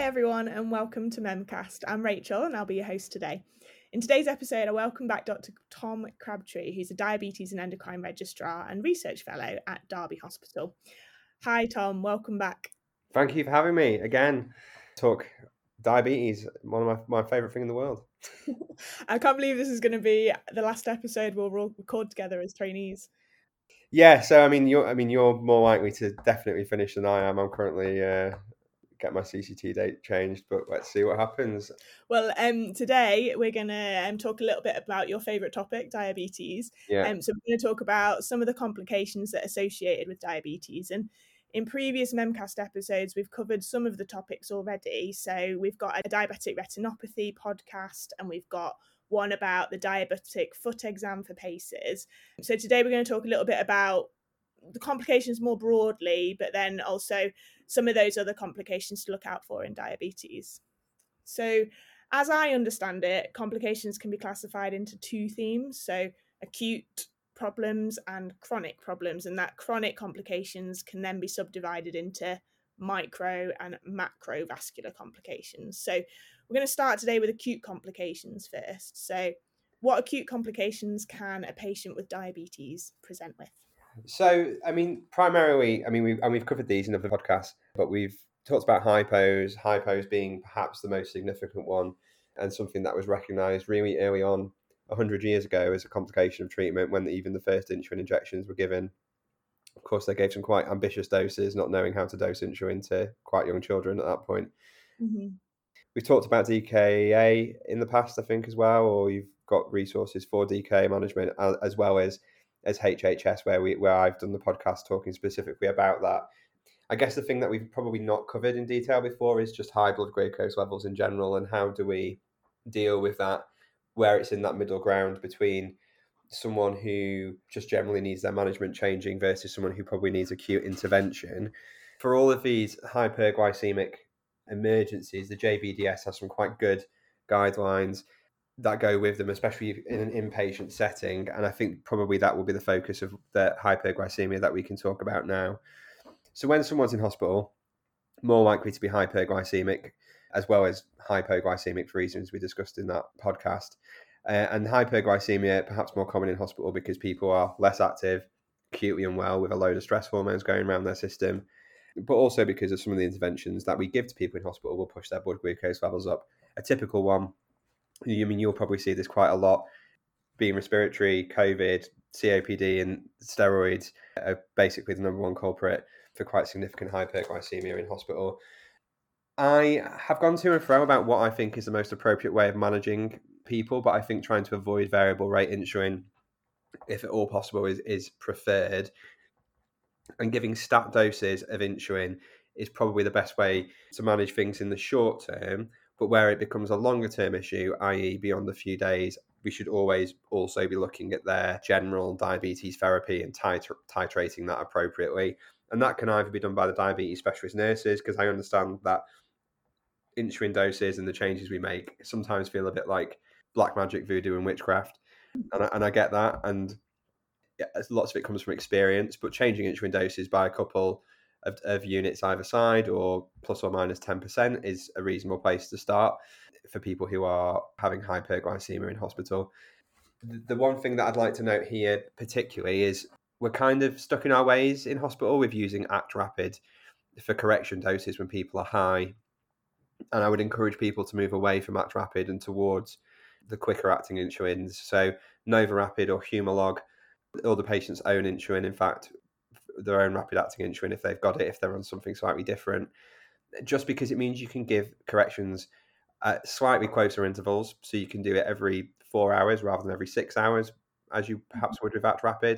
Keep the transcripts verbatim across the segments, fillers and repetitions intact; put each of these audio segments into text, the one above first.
everyone, and welcome to Memcast. I'm Rachel, and I'll be your host today. In today's episode, I welcome back Doctor Tom Crabtree, who's a Diabetes and Endocrine Registrar and Research Fellow at Derby Hospital. Hi, Tom. Welcome back. Thank you for having me again. Talk diabetes, one of my, my favourite thing in the world. I can't believe this is going to be the last episode we'll record together as trainees. Yeah, so I mean, you're I mean, you're more likely to definitely finish than I am. I'm currently uh, get my C C T date changed, but let's see what happens. Well, um, today we're going to um, talk a little bit about your favourite topic, diabetes. Yeah. Um, so we're going to talk about some of the complications that are associated with diabetes. And in previous Memcast episodes, we've covered some of the topics already. So we've got a diabetic retinopathy podcast, and we've got one about the diabetic foot exam for paces. So today we're going to talk a little bit about the complications more broadly, but then also some of those other complications to look out for in diabetes. So as I understand it, complications can be classified into two themes, so acute problems and chronic problems, and that chronic complications can then be subdivided into micro and macrovascular complications. So we're going to start today with acute complications first. So what acute complications can a patient with diabetes present with? So, I mean, primarily, I mean, we've, and we've covered these in other podcasts, but we've talked about hypos, hypos being perhaps the most significant one and something that was recognised really early on one hundred years ago as a complication of treatment when even the first insulin injections were given. Of course, they gave some quite ambitious doses, not knowing how to dose insulin to quite young children at that point. Mm-hmm. We've talked about D K A in the past, I think, as well, or you've got resources for D K A management as well as as H H S, where we where I've done the podcast talking specifically about that. I guess the thing that we've probably not covered in detail before is just high blood glucose levels in general, and how do we deal with that, where it's in that middle ground between someone who just generally needs their management changing versus someone who probably needs acute intervention. For all of these hyperglycemic emergencies, the J B D S has some quite good guidelines that go with them, especially in an inpatient setting. And I think probably that will be the focus of the hyperglycemia that we can talk about now. So when someone's in hospital, more likely to be hyperglycemic, as well as hypoglycemic for reasons we discussed in that podcast. Uh, and hyperglycemia, perhaps more common in hospital because people are less active, acutely unwell with a load of stress hormones going around their system, but also because of some of the interventions that we give to people in hospital will push their blood glucose levels up. A typical one, I mean, you'll probably see this quite a lot, being respiratory, COVID, C O P D, and steroids are basically the number one culprit for quite significant hyperglycemia in hospital. I have gone to and fro about what I think is the most appropriate way of managing people, but I think trying to avoid variable rate insulin, if at all possible, is, is preferred. And giving stat doses of insulin is probably the best way to manage things in the short term. But where it becomes a longer term issue, that is beyond a few days, we should always also be looking at their general diabetes therapy and titr- titrating that appropriately. And that can either be done by the diabetes specialist nurses, because I understand that insulin doses and the changes we make sometimes feel a bit like black magic, voodoo and witchcraft. And I, and I get that. And yeah, lots of it comes from experience, but changing insulin doses by a couple of, of units either side or plus or minus ten percent is a reasonable place to start for people who are having hyperglycemia in hospital. The, the one thing that I'd like to note here particularly is we're kind of stuck in our ways in hospital with using Act Rapid for correction doses when people are high. And I would encourage people to move away from Act Rapid and towards the quicker acting insulins. So NovaRapid or Humalog, or the patient's own insulin, in fact, their own rapid acting insulin if they've got it, if they're on something slightly different, just because it means you can give corrections at slightly closer intervals. So you can do it every four hours rather than every six hours, as you perhaps would with Act Rapid.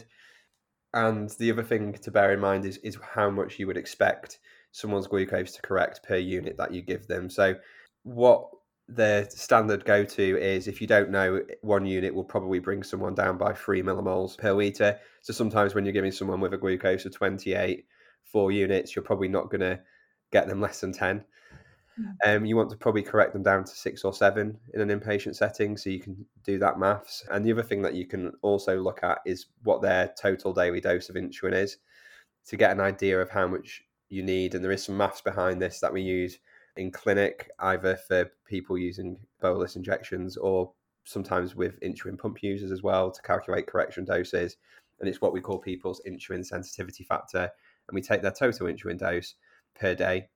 And the other thing to bear in mind is, is how much you would expect someone's glucose to correct per unit that you give them. So what the standard go-to is, if you don't know, one unit will probably bring someone down by three millimoles per litre. So sometimes when you're giving someone with a glucose of twenty-eight, four units, you're probably not going to get them less than ten. Um, you want to probably correct them down to six or seven in an inpatient setting, so you can do that maths. And the other thing that you can also look at is what their total daily dose of insulin is, to get an idea of how much you need. And there is some maths behind this that we use in clinic, either for people using bolus injections or sometimes with insulin pump users as well, to calculate correction doses. And it's what we call people's insulin sensitivity factor. And we take their total insulin dose per day,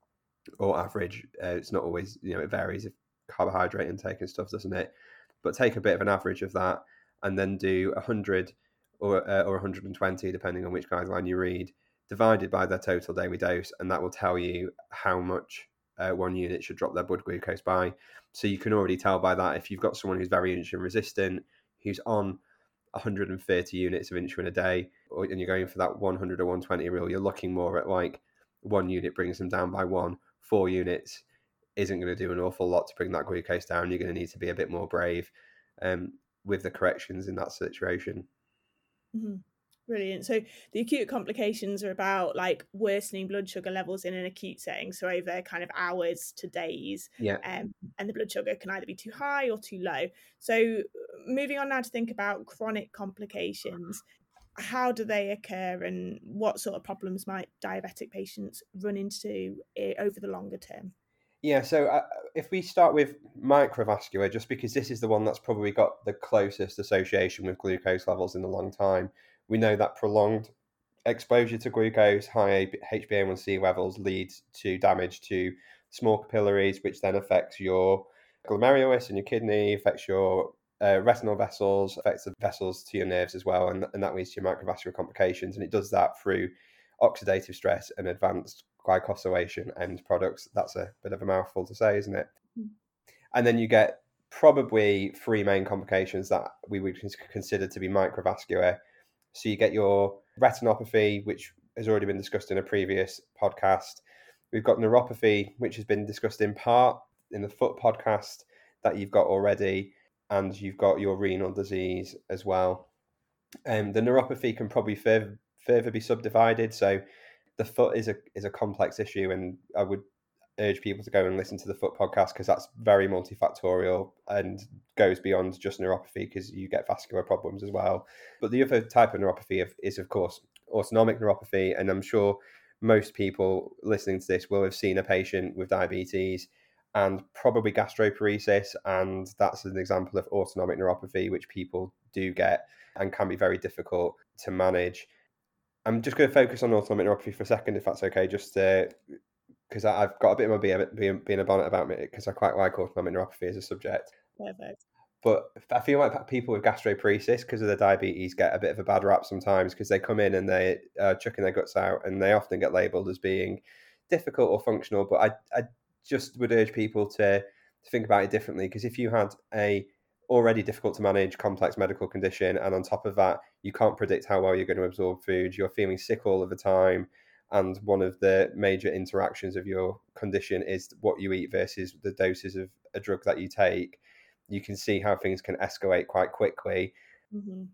or average. Uh, it's not always, you know, it varies if carbohydrate intake and stuff, doesn't it? But take a bit of an average of that and then do one hundred or, uh, or one hundred twenty, depending on which guideline you read, divided by their total daily dose. And that will tell you how much uh, one unit should drop their blood glucose by. So you can already tell by that if you've got someone who's very insulin resistant, who's on one hundred thirty units of insulin a day, or, and you're going for that one hundred or one twenty rule, you're looking more at like one unit brings them down by one, four units isn't going to do an awful lot to bring that glucose down. You're going to need to be a bit more brave um, with the corrections in that situation. Mm-hmm. Brilliant. So the acute complications are about like worsening blood sugar levels in an acute setting, so over kind of hours to days. Yeah. Um, and the blood sugar can either be too high or too low. So moving on now to think about chronic complications. How do they occur and what sort of problems might diabetic patients run into over the longer term? Yeah, so uh, if we start with microvascular, just because this is the one that's probably got the closest association with glucose levels in a long time, we know that prolonged exposure to glucose, high H b A one C levels leads to damage to small capillaries, which then affects your glomerulus in your kidney, affects your uh, retinal vessels, affects the vessels to your nerves as well, and, and that leads to microvascular complications. And it does that through oxidative stress and advanced glycosylation end products. That's a bit of a mouthful to say, isn't it? Mm. And then you get probably three main complications that we would consider to be microvascular. So you get your retinopathy, which has already been discussed in a previous podcast. We've got neuropathy, which has been discussed in part in the foot podcast that you've got already, and you've got your renal disease as well. Um, the neuropathy can probably further, further be subdivided. So the foot is a is a complex issue, and I would urge people to go and listen to the foot podcast because that's very multifactorial and goes beyond just neuropathy, because you get vascular problems as well. But the other type of neuropathy is, of course, autonomic neuropathy, and I'm sure most people listening to this will have seen a patient with diabetes and probably gastroparesis, and that's an example of autonomic neuropathy, which people do get and can be very difficult to manage. I'm just going to focus on autonomic neuropathy for a second, if that's okay, just because uh, I've got a bit of my being, being, being a bonnet about it, because I quite like autonomic neuropathy as a subject. Perfect. But I feel like people with gastroparesis, because of their diabetes, get a bit of a bad rap sometimes, because they come in and they are chucking their guts out, and they often get labelled as being difficult or functional. But I, I just would urge people to, to think about it differently, because if you had a already difficult to manage complex medical condition, and on top of that you can't predict how well you're going to absorb food, you're feeling sick all of the time, and one of the major interactions of your condition is what you eat versus the doses of a drug that you take, you can see how things can escalate quite quickly. Mm-hmm.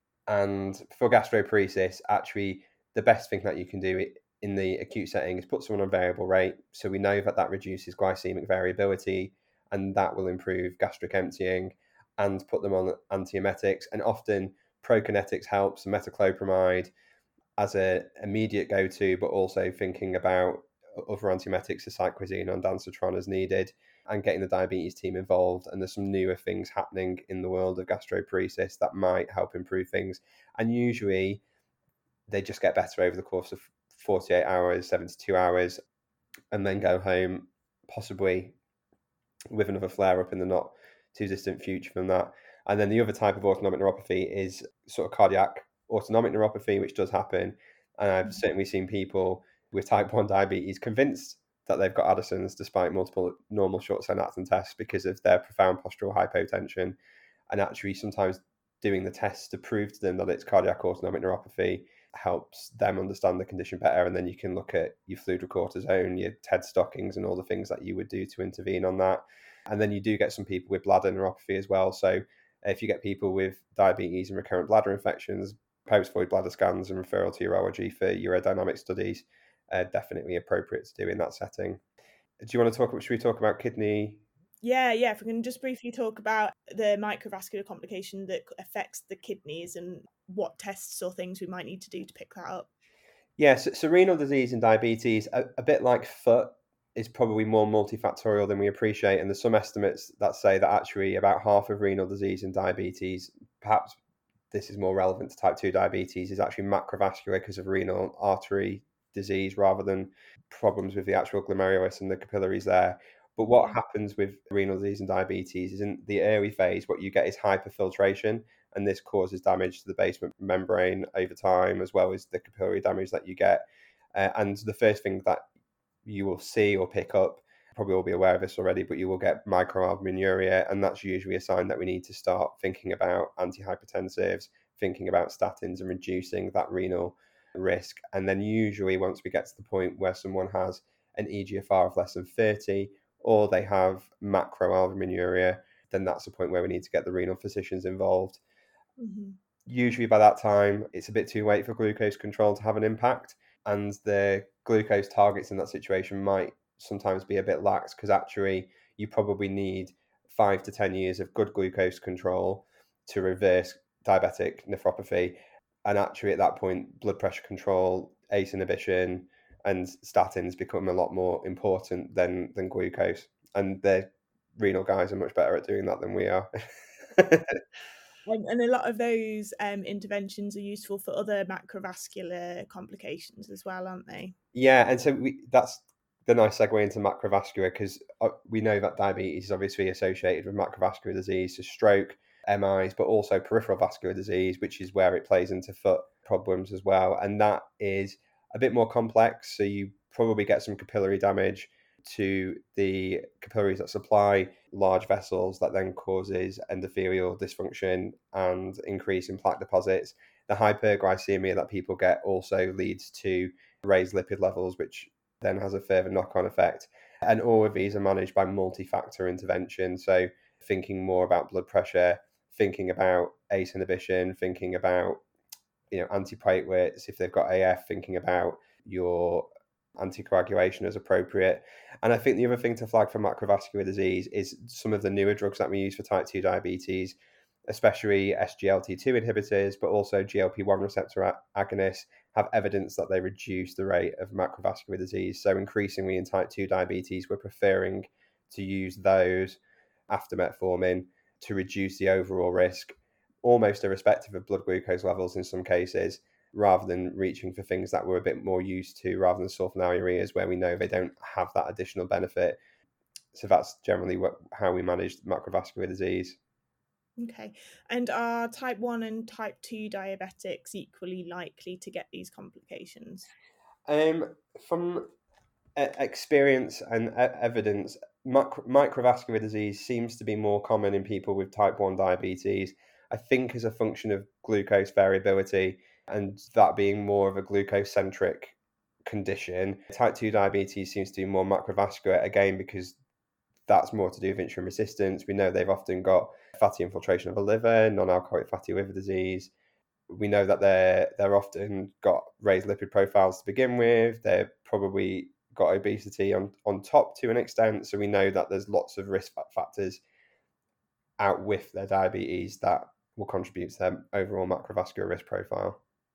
And for gastroparesis, actually the best thing that you can do in the acute setting is put someone on variable rate, so we know that that reduces glycemic variability, and that will improve gastric emptying, and put them on antiemetics. And often prokinetics helps, metoclopramide as an immediate go-to, but also thinking about other antiemetics, aciclovir and ondansetron as needed, and getting the diabetes team involved. And there's some newer things happening in the world of gastroparesis that might help improve things. And usually they just get better over the course of forty-eight hours, seventy-two hours, and then go home, possibly with another flare-up in the not too distant future from that. And then the other type of autonomic neuropathy is sort of cardiac autonomic neuropathy, which does happen. And I've mm-hmm. certainly seen people with type one diabetes convinced that they've got Addison's despite multiple normal short synaptin tests because of their profound postural hypotension. And actually sometimes doing the tests to prove to them that it's cardiac autonomic neuropathy helps them understand the condition better. And then you can look at your fludrocortisone, your T E D stockings, and all the things that you would do to intervene on that. And then you do get some people with bladder neuropathy as well. So if you get people with diabetes and recurrent bladder infections, post-void bladder scans and referral to urology for urodynamic studies are definitely appropriate to do in that setting. Do you want to talk, should we talk about kidney? Yeah, yeah. If we can just briefly talk about the microvascular complication that affects the kidneys and what tests or things we might need to do to pick that up. Yeah, so, so renal disease and diabetes, a, a bit like foot, is probably more multifactorial than we appreciate. And there's some estimates that say that actually about half of renal disease and diabetes, perhaps this is more relevant to type two diabetes, is actually macrovascular because of renal artery disease rather than problems with the actual glomerulus and the capillaries there. But what Yeah. happens with renal disease and diabetes is in the early phase, what you get is hyperfiltration, and this causes damage to the basement membrane over time, as well as the capillary damage that you get. Uh, and the first thing that you will see or pick up, probably all be aware of this already, but you will get microalbuminuria, and that's usually a sign that we need to start thinking about antihypertensives, thinking about statins and reducing that renal risk. And then usually once we get to the point where someone has an E G F R of less than thirty or they have macroalbuminuria, then that's the point where we need to get the renal physicians involved. Mm-hmm. Usually by that time, it's a bit too late for glucose control to have an impact, and the glucose targets in that situation might sometimes be a bit lax, because actually you probably need five to ten years of good glucose control to reverse diabetic nephropathy. And actually at that point, blood pressure control, A C E inhibition, and statins become a lot more important than than glucose. And the renal guys are much better at doing that than we are. And, and a lot of those um, interventions are useful for other macrovascular complications as well, aren't they? Yeah, and so we, that's the nice segue into macrovascular, because we know that diabetes is obviously associated with macrovascular disease, so stroke, M Is, but also peripheral vascular disease, which is where it plays into foot problems as well. And that is a bit more complex. So you probably get some capillary damage to the capillaries that supply large vessels, that then causes endothelial dysfunction and increase in plaque deposits. The hyperglycemia that people get also leads to raised lipid levels, which then has a further knock-on effect. And all of these are managed by multi-factor intervention. So thinking more about blood pressure, thinking about A C E inhibition, thinking about, you know, antiplatelets if they've got A F, thinking about your anticoagulation as appropriate. And I think the other thing to flag for macrovascular disease is some of the newer drugs that we use for type two diabetes, especially S G L T two inhibitors, but also G L P one receptor agonists, have evidence that they reduce the rate of macrovascular disease. So increasingly in type two diabetes, we're preferring to use those after metformin to reduce the overall risk, almost irrespective of blood glucose levels in some cases, rather than reaching for things that we're a bit more used to, rather than sulfonylureas where we know they don't have that additional benefit. So that's generally what, how we manage macrovascular disease. Okay. And are type one and type two diabetics equally likely to get these complications? Um, from experience and evidence, micro- microvascular disease seems to be more common in people with type one diabetes, I think as a function of glucose variability, and that being more of a glucose-centric condition. Type two diabetes seems to be more macrovascular, again, because that's more to do with insulin resistance. We know they've often got fatty infiltration of the liver, non-alcoholic fatty liver disease. We know that they're they're often got raised lipid profiles to begin with. They're probably got obesity on, on top to an extent. So we know that there's lots of risk factors out with their diabetes that will contribute to their overall macrovascular risk profile.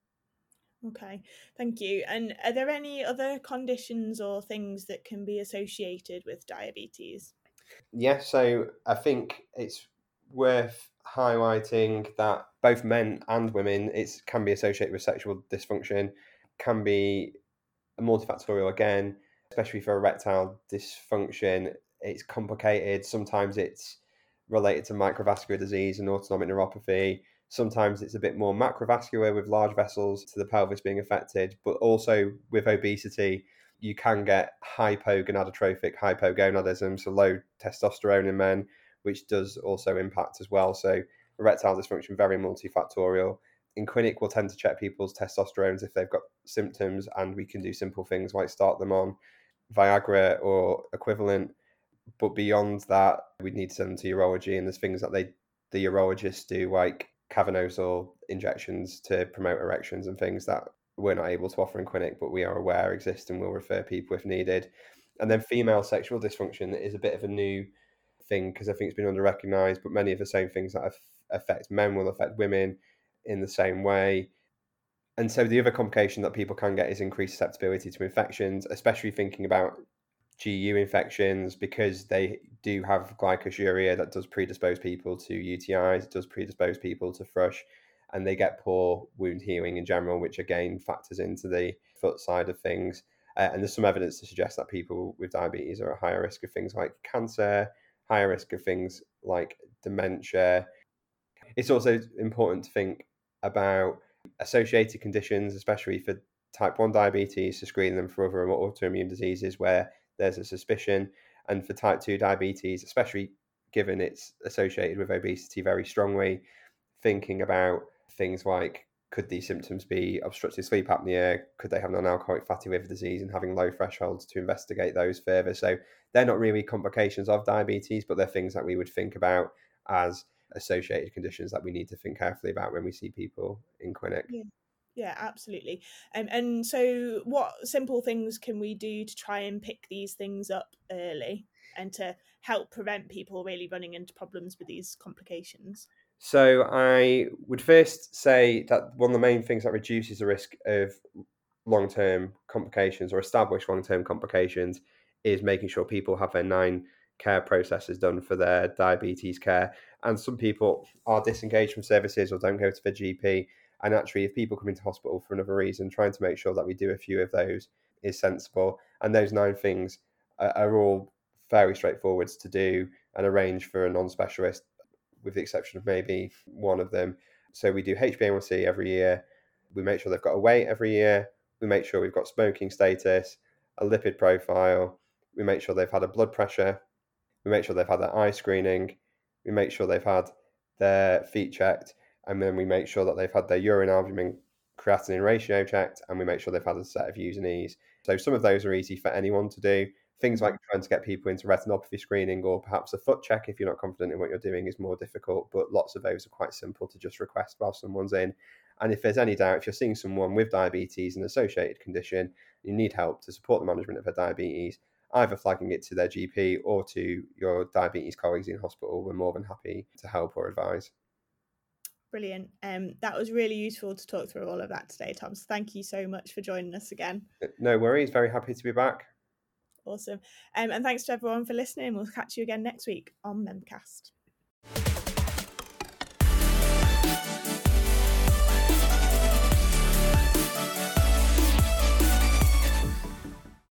Okay, thank you. And are there any other conditions or things that can be associated with diabetes? Yeah, so I think it's worth highlighting that both men and women, it can be associated with sexual dysfunction, can be multifactorial again, especially for erectile dysfunction. It's complicated. Sometimes it's related to microvascular disease and autonomic neuropathy. Sometimes it's a bit more macrovascular with large vessels to the pelvis being affected, but also with obesity, you can get hypogonadotrophic hypogonadism, so low testosterone in men, which does also impact as well. So erectile dysfunction, very multifactorial. In clinic, we'll tend to check people's testosterones if they've got symptoms, and we can do simple things like start them on Viagra or equivalent. But beyond that, we'd need to send them to urology, and there's things that they the urologists do, like cavernosal injections to promote erections and things that we're not able to offer in clinic, but we are aware exist and will refer people if needed. And then female sexual dysfunction is a bit of a new thing because I think it's been under-recognised, but many of the same things that affect men will affect women in the same way. And so the other complication that people can get is increased susceptibility to infections, especially thinking about G U infections, because they do have glycosuria that does predispose people to U T Is, it does predispose people to thrush, and they get poor wound healing in general, which again factors into the foot side of things. Uh, and there's some evidence to suggest that people with diabetes are at higher risk of things like cancer, higher risk of things like dementia. It's also important to think about associated conditions, especially for type one diabetes, to screen them for other autoimmune diseases where there's a suspicion. And for type two diabetes, especially given it's associated with obesity very strongly, thinking about things like, could these symptoms be obstructive sleep apnea? Could they have non-alcoholic fatty liver disease, and having low thresholds to investigate those further? So they're not really complications of diabetes, but they're things that we would think about as associated conditions that we need to think carefully about when we see people in clinic. Yeah. Yeah, absolutely. Um, and so what simple things can we do to try and pick these things up early and to help prevent people really running into problems with these complications? So I would first say that one of the main things that reduces the risk of long-term complications or established long-term complications is making sure people have their nine care processes done for their diabetes care. And some people are disengaged from services or don't go to the G P. And actually, if people come into hospital for another reason, trying to make sure that we do a few of those is sensible. And those nine things are, are all fairly straightforward to do and arrange for a non-specialist, with the exception of maybe one of them. So we do H b A one C every year. We make sure they've got a weight every year. We make sure we've got smoking status, a lipid profile. We make sure they've had a blood pressure. We make sure they've had their eye screening. We make sure they've had their feet checked. And then we make sure that they've had their urine albumin creatinine ratio checked. And we make sure they've had a set of U's and E's. So some of those are easy for anyone to do. Things like trying to get people into retinopathy screening or perhaps a foot check if you're not confident in what you're doing is more difficult, but lots of those are quite simple to just request while someone's in. And if there's any doubt, if you're seeing someone with diabetes and associated condition, you need help to support the management of their diabetes, either flagging it to their G P or to your diabetes colleagues in hospital, we're more than happy to help or advise. Brilliant. Um, that was really useful to talk through all of that today, Tom. So thank you so much for joining us again. No worries. Very happy to be back. Awesome. Um, and thanks to everyone for listening. We'll catch you again next week on Memcast.